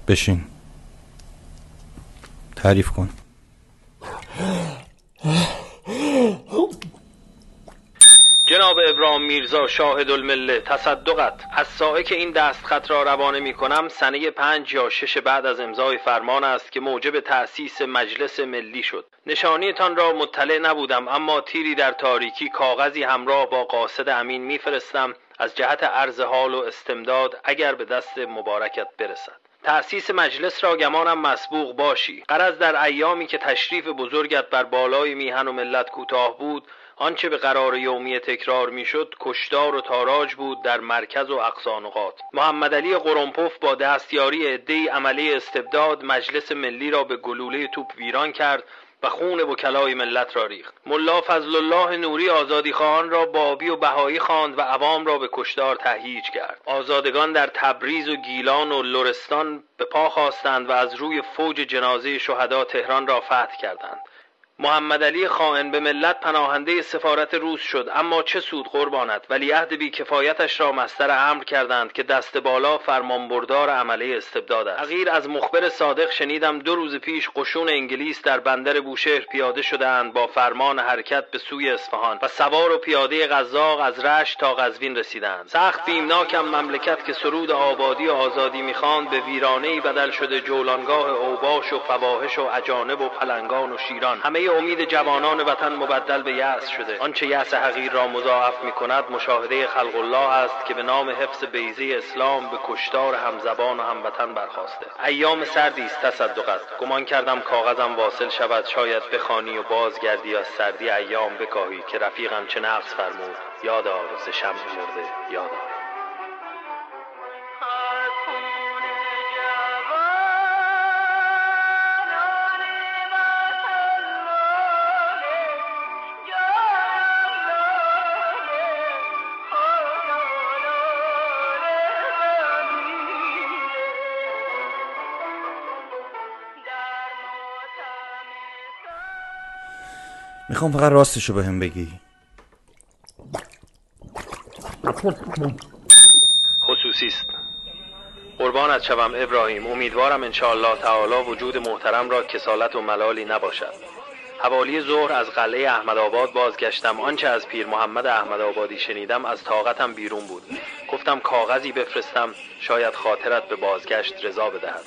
بشین، تعریف کن. جناب ابراهیم میرزا شاهد المله، تصدقت. از ساعه که این دستخط را روانه می کنم سنه 5 یا 6 بعد از امضای فرمان است که موجب تأسیس مجلس ملی شد. نشانیتان را مطلع نبودم، اما تیری در تاریکی کاغذی همراه با قاصد امین میفرستم از جهت عرض حال و استمداد اگر به دست مبارکت برسد. تأسیس مجلس را گمانم مسبوق باشی. غرض در ایامی که تشریف بزرگت بر بالای میهن و ملت کوتاه بود، آنچه به قرار یومی تکرار میشد کشتار و تاراج بود در مرکز و اقصا نقاط. محمد علی قرنپف با دستیاری عده‌ای عمله استبداد مجلس ملی را به گلوله توپ ویران کرد و خون وکلای ملت را ریخت. ملا فضل الله نوری آزادی خواهان را بابی و بهایی خواند و عوام را به کشتار تهییج کرد. آزادگان در تبریز و گیلان و لرستان به پا خواستند و از روی فوج جنازه شهدا تهران را فتح کردند. محمد علی خائن به ملت پناهنده سفارت روس شد، اما چه سود قربانت؟ ولیعهد بی کفایتش را مصدر امر کردند که دست بالا فرمانبردار عمله استبداد است. اخیر از مخبر صادق شنیدم 2 روز پیش قشون انگلیس در بندر بوشهر پیاده شدند با فرمان حرکت به سوی اصفهان و سوار و پیاده قزاق از رشت تا قزوین رسیدند. سخت بیمناکم مملکت که سرود آبادی و آزادی می‌خواند به ویرانه‌ای بدل شده جولانگاه اوباش و فواحش و اجانب و پلنگان و شیران. همه امید جوانان وطن مبدل به یأس شده. آنچه یأس حقیر را مضاعف می‌کند مشاهده خلق الله است که به نام حفظ بیضه اسلام به کشتار همزبان و هموطن برخاسته. ایام سردی است تصدقت. گمان کردم کاغذم واصل شود، شاید بخوانی و بازگردی از سردی ایام بکاهی که رفیقم چه نقص فرمود. یادآر ز شمع مرده یادآر. میخوام فقط راستشو بهم بگی. خصوصی است. قربانت شوم ابراهیم. امیدوارم انشاءالله تعالی وجود محترم را کسالت و ملالی نباشد. حوالی ظهر از قلعه احمدآباد بازگشتم. آنچه از پیر محمد احمدآبادی شنیدم از طاقتم بیرون بود. گفتم کاغذی بفرستم شاید خاطرت به بازگشت رضا بدهد.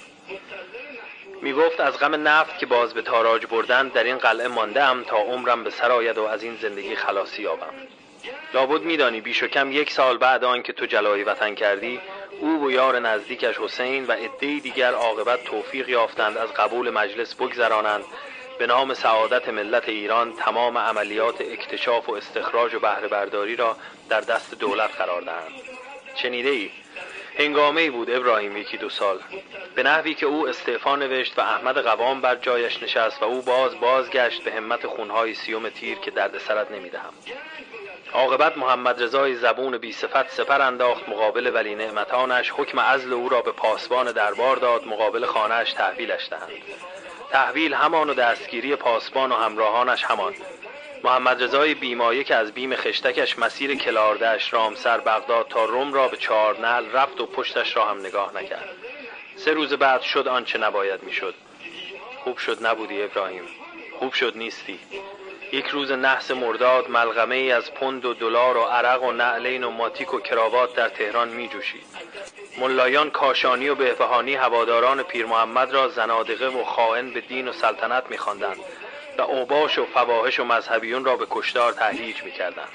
می گفت از غم نفت که باز به تاراج بردن در این قلعه مانده ام تا عمرم به سر آید و از این زندگی خلاصی یابم. لابد میدانی بیش و کم 1 سال بعد آن که تو جلای وطن کردی، او و یار نزدیکش حسین و عده‌ای دیگر عاقبت توفیق یافتند از قبول مجلس بگذرانند به نام سعادت ملت ایران تمام عملیات اکتشاف و استخراج و بهره برداری را در دست دولت قرار دهند. شنیده ای؟ هنگامه‌ای بود ابراهیم 1-2 سال، به نحوی که او استعفا نوشت و احمد قوام بر جایش نشست و او بازگشت به همت خونهای 30 تیر که درد سرت نمیدهم. عاقبت محمد رضای زبون بی صفت سپر انداخت مقابل ولی نعمتانش، حکم عزل او را به پاسبان دربار داد مقابل خانه‌اش تحویلش دهند. تحویل همان و دستگیری پاسبان و همراهانش همان. محمد رضای بیمایه که از بیم خشتکش مسیر کلاردشت رامسر بغداد تا روم را به 4 نعل رفت و پشتش را هم نگاه نکرد. 3 روز بعد شد آنچه نباید میشد. خوب شد نبودی ابراهیم، خوب شد نیستی. 1 روز نحس مرداد ملغمه ای از پوند و دلار و عرق و نعلین و ماتیک و کراوات در تهران می جوشید. ملایان کاشانی و بهبهانی هواداران پیر محمد را زنادقه و خائن به دین و سلطنت می خواندند و اوباش و فواحش و مذهبیون را به کشتار تهییج می کردند.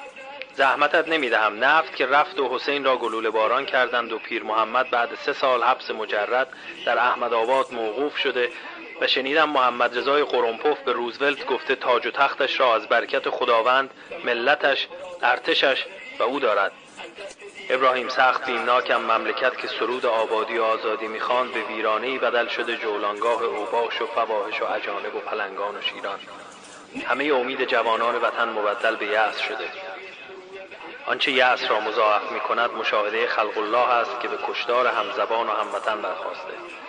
زحمتت نمی دهم. نفت که رفت و حسین را گلوله باران کردند و پیر محمد بعد 3 سال حبس مجرد در احمدآباد موقوف شده و شنیدم محمد رضای قرنپف به روزولت گفته تاج و تختش را از برکت خداوند ملتش، ارتشش و او دارد. ابراهیم سخت بیمناکم مملکت که سرود آبادی و آزادی میخواند به ویرانه‌ای بدل شده جولانگاه اوباش و فواحش و اجانب و پلنگان و شیران. همه امید جوانان وطن مبدل به یأس شده. آنچه یأس را مضاعف میکند مشاهده خلق الله است که به کشتار همزبان و هموطن برخاسته.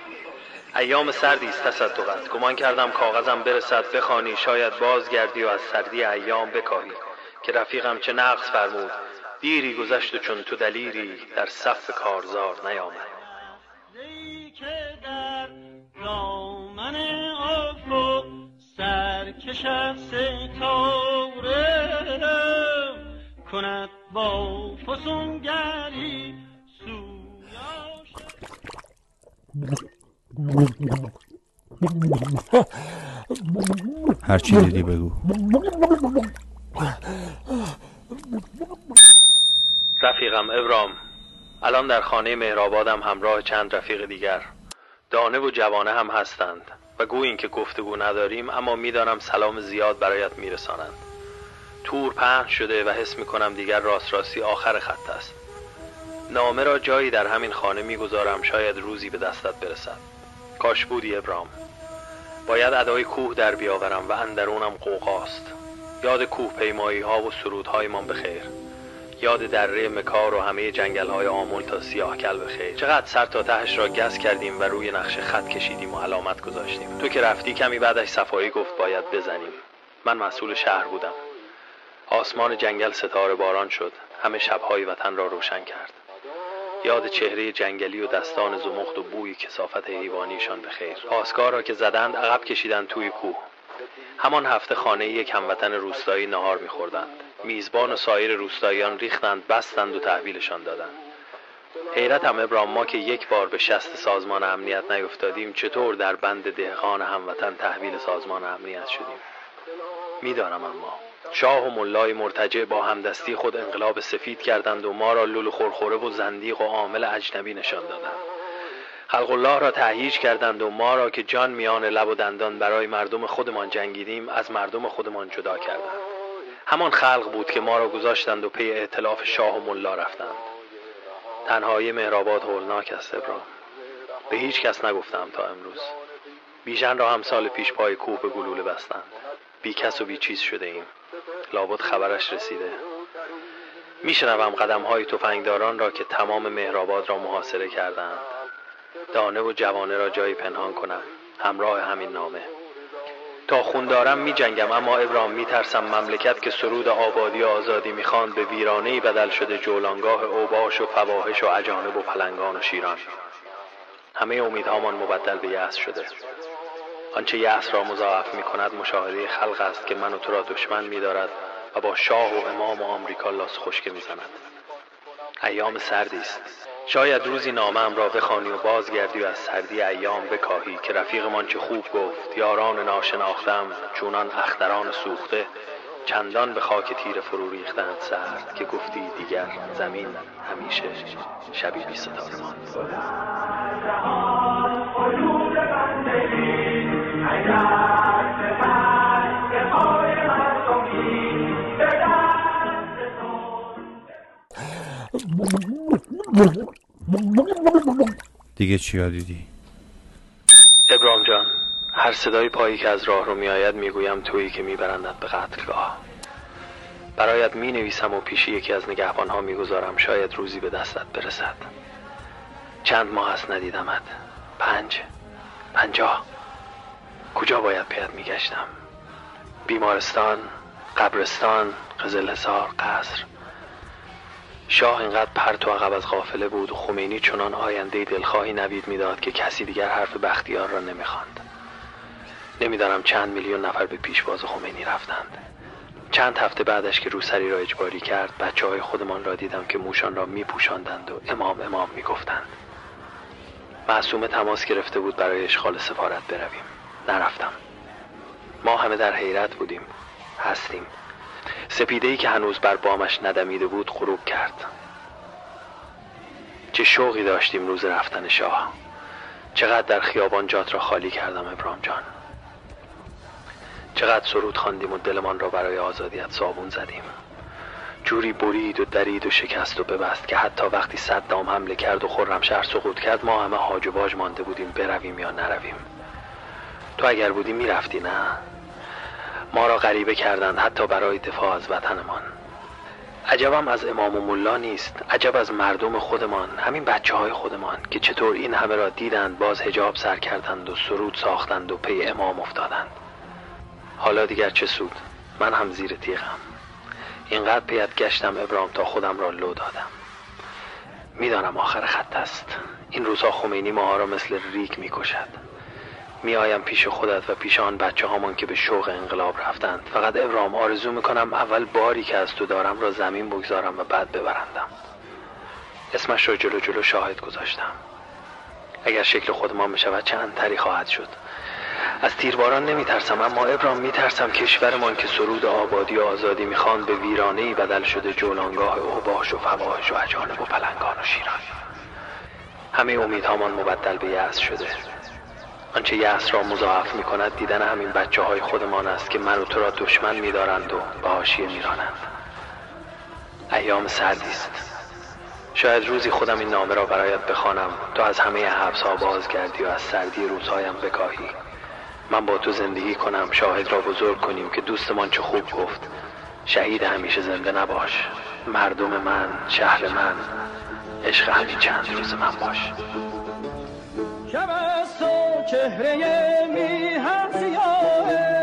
ایام سردی است تصدقت. گمان کردم کاغذم برسد بخوانی شاید بازگردی و از سردی ایام بکاهی که رفیقم چه نقص فرمود. دیری گذشت و چون تو دلیری در صف کارزار نیامد. شب ستاره کند با فسونگری سویاش. هر چی دیدی بگو. رفیقم ابرام الان در خانه مهرآبادم همراه چند رفیق دیگر. دانه و جوانه هم هستند و گویی این که گفتگو نداریم اما میدانم سلام زیاد برایت میرسانند. تور پهن شده و حس میکنم دیگر راست راستی آخر خط است. نامه را جایی در همین خانه میگذارم، شاید روزی به دستت برسد. کاش بودی ابرام. باید ادای کوه در بیاورم و اندرونم قوقاست. یاد کوه پیمایی ها و سرودهای من بخیر. یاد دره مکار و همه جنگل های آمل تا سیاه کل بخیر. چقدر سر تا تهش را گس کردیم و روی نقشه خط کشیدیم و علامت گذاشتیم. تو که رفتی کمی بعدش صفایی گفت باید بزنیم. من مسئول شهر بودم. آسمان جنگل ستاره باران شد. همه شبهای وطن را روشن کرد. یاد چهره جنگلی و دستان زمخت و بوی کثافت حیوانیشان بخیر. پاسگاه را که زدند عقب کشیدند توی کوه. همان هفته خانه یک هموطن روستایی نهار می‌خوردند. میزبان و سایر روستاییان ریختند، بستند و تحویلشان دادند. حیرتم ابرام، ما که یک بار به شست سازمان امنیت نیفتادیم چطور در بند دهقان هموطن تحویل سازمان امنیت شدیم؟ میدانم اما شاه و ملای مرتجع با همدستی خود انقلاب سفید کردند و ما را لولو خورخوره و زندیق و عامل اجنبی نشان دادند. خلق الله را تهییج کردند و ما را که جان میان لب و دندان برای مردم خودمان جنگیدیم از مردم خودمان جدا کردند. همان خلق بود که ما را گذاشتند و پی ائتلاف شاه و ملا رفتند. تنهایی مهرآباد هولناک است ابرام. به هیچ کس نگفتم تا امروز. بیژن را هم سال پیش پای کوه به گلوله بستند. بی کس و بی چیز شده ایم. لابد خبرش رسیده. میشنوم قدم‌های تفنگداران را که تمام مهرآباد را محاصره کردند. دانه و جوانه را جایی پنهان کنم همراه همین نامه. تا خون دارم می جنگم، اما ابرام می ترسم مملکت که سرود آبادی و آزادی می خواند به ویرانه‌ای بدل شده جولانگاه اوباش و فواحش و اجانب و پلنگان و شیران. همه امیدهامان مبدل به یأس شده. آنچه یأس را مضاعف می کند مشاهده خلق است که من و تو را دشمن می دارد و با شاه و امام و آمریکا لاس خشکه می زند. ایام سردی است. شاید روزی نامه‌ام را بخوانی و بازگردی و از سردی ایام بکاهی که رفیقمان چه خوب گفت: یاران ناشناختم چونان اختران سوخته چندان به خاک تیره فرو ریختند سرد که گفتی دیگر زمین همیشه شبی بی ستاره ماند. دیگه چیا دیدی؟ ابرام جان، هر صدای پایی که از راه رو می آید می گویم تویی که می برندت به قتلگاه. برایت می نویسم و پیش یکی از نگهبانها می گذارم، شاید روزی به دستت برسد. چند ماه است ندیدمت. 50 کجا باید پیت می گشتم؟ بیمارستان، قبرستان، قزلحصار، قصر. شاه اینقدر پرت و عقب از قافله بود و خمینی چنان آینده دلخواهی نوید میداد که کسی دیگر حرف بختیار را نمیخواند. نمیدانم چند میلیون نفر به پیشواز خمینی رفتند. چند هفته بعدش که روسری را اجباری کرد بچه‌های خودمان را دیدم که موشان را میپوشاندند و امام امام میگفتند. معصومه تماس گرفته بود برای اشغال سفارت برویم. نرفتم. ما همه در حیرت بودیم. هستیم. سپیده‌ای که هنوز بر بامش ندمیده بود غروب کرد. چه شوقی داشتیم روز رفتن شاه. چقدر در خیابان جات را خالی کردم ابرام جان. چقدر سرود خواندیم و دلمان را برای آزادیت صابون زدیم. جوری برید و درید و شکست و ببست که حتی وقتی صدام حمله کرد و خرمشهر سقوط کرد ما همه هاج و واج مانده بودیم برویم یا نرویم. تو اگر بودی میرفتی نه؟ ما را غریبه کردند حتی برای دفاع از وطنمان. عجبم از امام و ملا نیست، عجب از مردم خودمان، همین بچه‌های خودمان که چطور این همه را دیدند باز حجاب سر کردند و سرود ساختند و پی امام افتادند. حالا دیگر چه سود؟ من هم زیر تیغم. اینقدر پیت گشتم ابرام تا خودم را لو دادم. میدانم آخر خط است. این روزها خمینی ماها را مثل ریگ میکشد. میآیم پیش خودت و پیش آن بچه هامان که به شوق انقلاب رفتند. فقط ابراهیم آرزو میکنم اول باری که از تو دارم را زمین بگذارم و بعد ببرندم. اسمش را جلو شاهد گذاشتم. اگر شکل خودمان بشود چند تری خواهد شد. از تیرباران نمیترسم، اما ابراهیم میترسم کشورمان که سرود آبادی و آزادی میخواند به ویرانه‌ای بدل شده جولانگاه اوباش و فواحش و اجانب و پلنگان و شیران. همه امیدهامان مبدل به یأس شده. آنچه یأس را مضاعف میکند دیدن همین بچه های خودمان است که من و تو را دشمن میدارند و به حاشیه میرانند. ایام سردی است. شاید روزی خودم این نامه را برایت بخوانم، تو از همه حبس‌ها بازگردی و از سردی روزهایم بکاهی. من با تو زندگی کنم، شاهد را بزرگ کنیم که دوستمان چه خوب گفت: شهید همیشه زنده نباش، مردم من، شهر من، عشق همین چند روز من باش. شب است و چهره میهن سیاهه،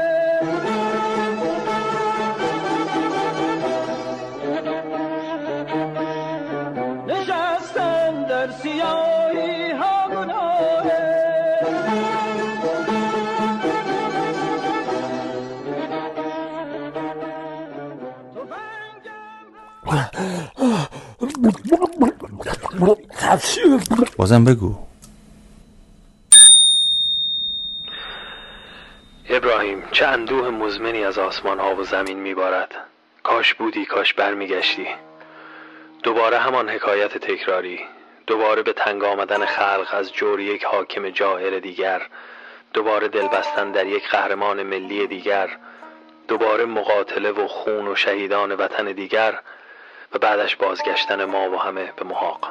نشستن در سیاهی ها گناهه. بازم بگو. ابراهیم، چه اندوه مزمنی از آسمان ها و زمین میبارد. کاش بودی، کاش برمیگشتی. دوباره همان حکایت تکراری، دوباره به تنگ آمدن خلق از جور یک حاکم جائر دیگر، دوباره دل بستن در یک قهرمان ملی دیگر، دوباره مقاتله و خون و شهیدان وطن دیگر و بعدش بازگشتن ما و همه به محاق.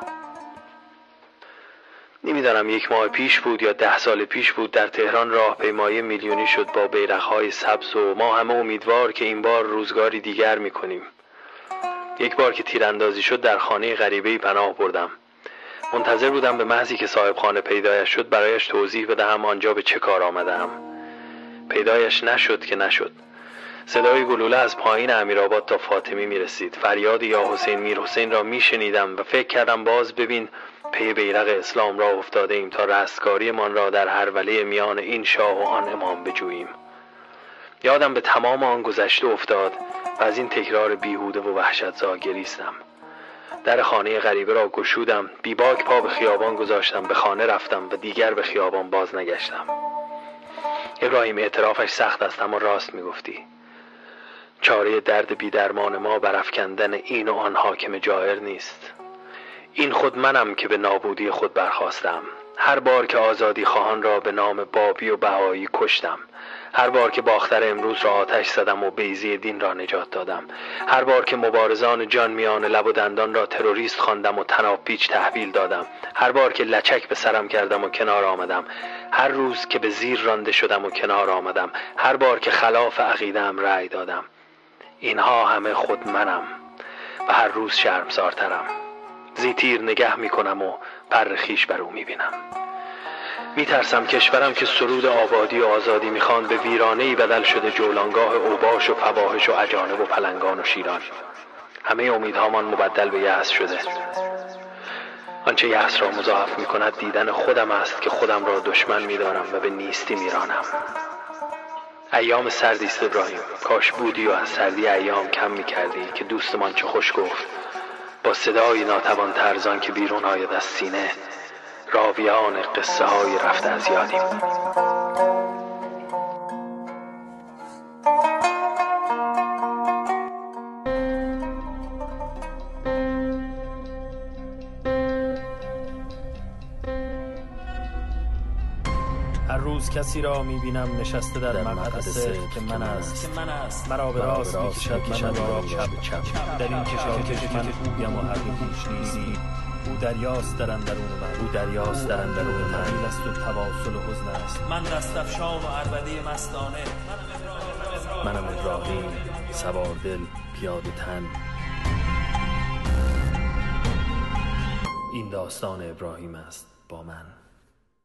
نمیدانم 1 ماه پیش بود یا 10 سال پیش بود، در تهران راهپیمایی میلیونی شد با بیرق‌های سبز و ما همه امیدوار که این بار روزگاری دیگر میکنیم. یک بار که تیراندازی شد در خانه غریبه‌ای پناه بردم. منتظر بودم به محضی که صاحب خانه پیدایش شد برایش توضیح بدهم آنجا به چه کار آمدم. پیدایش نشد که نشد. صدای گلوله از پایین امیرآباد تا فاطمی میرسید. فریاد یا حسین میر حسین را میشنیدم و فکر کردم باز ببین پی بیرق اسلام را افتاده ایم تا رستگاری من را در هروله میان این شاه و آن امام بجوییم. یادم به تمام آن گذشته افتاد و از این تکرار بیهوده و وحشتزا گریستم. در خانه غریبه را گشودم، بیباک پا به خیابان گذاشتم، به خانه رفتم و دیگر به خیابان باز نگشتم. ابراهیم، اعترافش سخت است اما راست میگفتی. چاره درد بیدرمان ما برافکندن این و آن حاکم جائر نیست. این خود منم که به نابودی خود برخاستم. هر بار که آزادی خواهان را به نام بابی و بهایی کشتم، هر بار که باختر امروز را آتش زدم و بیضه دین را نجات دادم، هر بار که مبارزان جان میان لب و دندان را تروریست خواندم و طناب پیچ تحویل دادم، هر بار که لچک به سرم کردم و کنار آمدم، هر روز که به زیر رانده شدم و کنار آمدم، هر بار که خلاف عقیده‌ام رأی دادم، اینها همه خود منم و هر روز شرمسارترم. زیتیر نگه میکنم و پر خیش بر او میبینم. میترسم کشورم که سرود آبادی و آزادی میخوان به ویرانه‌ای بدل شده جولانگاه اوباش و فواحش و اجانب و پلنگان و شیران. همه امیدهامان مبدل به یأس شده. آنچه یأس را مضاعف میکند دیدن خودم است که خودم را دشمن میدارم و به نیستی میرانم. ایام سردی است ابراهیم، کاش بودی و از سردی ایام کم میکردی که دوستمان چه خوش گفت با صدای ناتوان ترزان که بیرون آید از سینه، راویان قصه های رفته از یادیم. هر روز کسی را میبینم نشسته در مقدسه که من است، مرا به راست میکشد من را چپ، در این کشاکش من خوبیم و هر پیش نیستی. او دریاست در اندرون من، این است و تواصل و حزن است. من دستفشان و عربده مستانه، منم ابراهیم، سوار دل، پیاده تن. این داستان ابراهیم است با من.